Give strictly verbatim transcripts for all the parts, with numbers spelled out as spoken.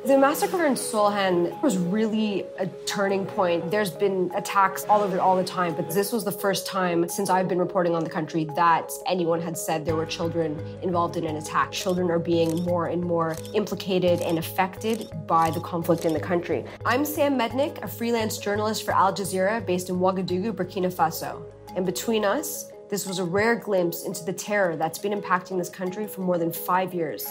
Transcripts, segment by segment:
The massacre in Solhan was really a turning point. There's been attacks all over all the time, but this was the first time since I've been reporting on the country that anyone had said there were children involved in an attack. Children are being more and more implicated and affected by the conflict in the country. I'm Sam Mednick, a freelance journalist for Al Jazeera based in Ouagadougou, Burkina Faso. And between us, this was a rare glimpse into the terror that's been impacting this country for more than five years.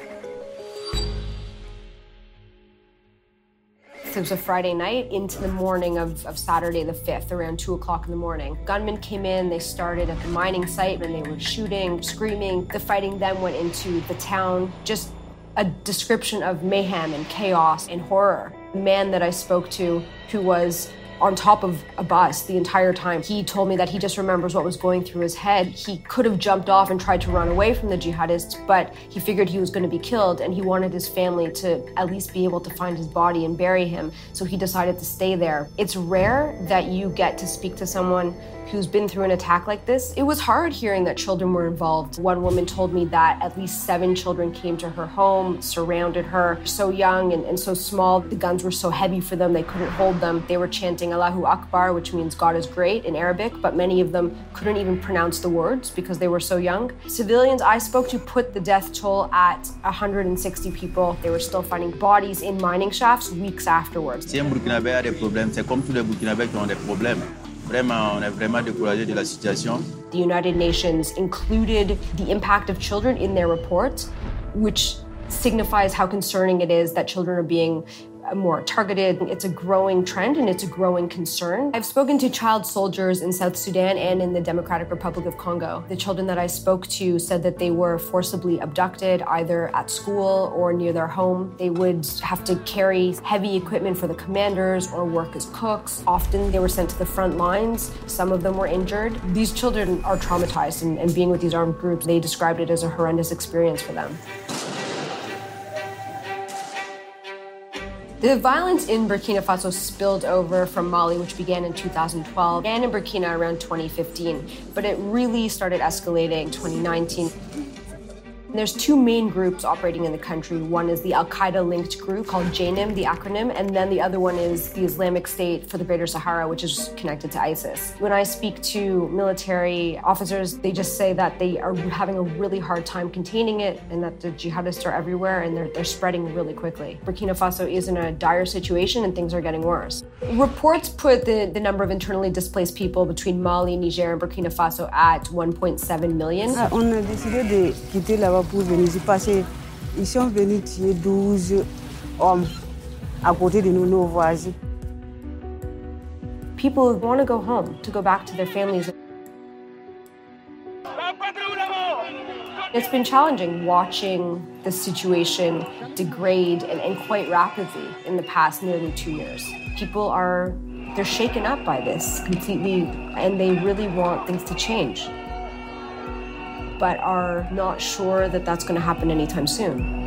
It was a Friday night into the morning of, of Saturday the fifth, around two o'clock in the morning. Gunmen came in, they started at the mining site and they were shooting, screaming. The fighting then went into the town, just a description of mayhem and chaos and horror. The man that I spoke to, who was on top of a bus the entire time, he told me that he just remembers what was going through his head. He could have jumped off and tried to run away from the jihadists, but he figured he was going to be killed and he wanted his family to at least be able to find his body and bury him, so he decided to stay there. It's rare that you get to speak to someone who's been through an attack like this. It was hard hearing that children were involved. One woman told me that at least seven children came to her home, surrounded her, so young and, and so small. The guns were so heavy for them, they couldn't hold them. They were chanting Allahu Akbar, which means God is great in Arabic, but many of them couldn't even pronounce the words because they were so young. Civilians I spoke to put the death toll at one hundred sixty people. They were still finding bodies in mining shafts weeks afterwards. Si un Burkinabé a des problèmes, c'est comme tous les Burkinabés qui ont des problèmes. Vraiment, on est vraiment découragé de la situation. The United Nations included the impact of children in their report, which signifies how concerning it is that children are being more targeted. It's a growing trend and it's a growing concern. I've spoken to child soldiers in South Sudan and in the Democratic Republic of Congo. The children that I spoke to said that they were forcibly abducted either at school or near their home. They would have to carry heavy equipment for the commanders or work as cooks. Often they were sent to the front lines. Some of them were injured. These children are traumatized, and, and being with these armed groups, they described it as a horrendous experience for them. The violence in Burkina Faso spilled over from Mali, which began in two thousand twelve, and in Burkina around twenty fifteen, but it really started escalating in twenty nineteen. There's two main groups operating in the country. One is the Al-Qaeda-linked group called J N I M, the acronym, and then the other one is the Islamic State for the Greater Sahara, which is connected to ISIS. When I speak to military officers, they just say that they are having a really hard time containing it and that the jihadists are everywhere and they're, they're spreading really quickly. Burkina Faso is in a dire situation and things are getting worse. Reports put the, the number of internally displaced people between Mali, Niger, and Burkina Faso at one point seven million. On a décidé de quitter là-bas pour venir ici parce qu'ils sont venus tuer douze hommes à côté de nous, nos voisins. People want to go home, to go back to their families. It's been challenging watching the situation degrade and, and quite rapidly in the past nearly two years. People are, they're shaken up by this completely, and they really want things to change, but are not sure that that's going to happen anytime soon.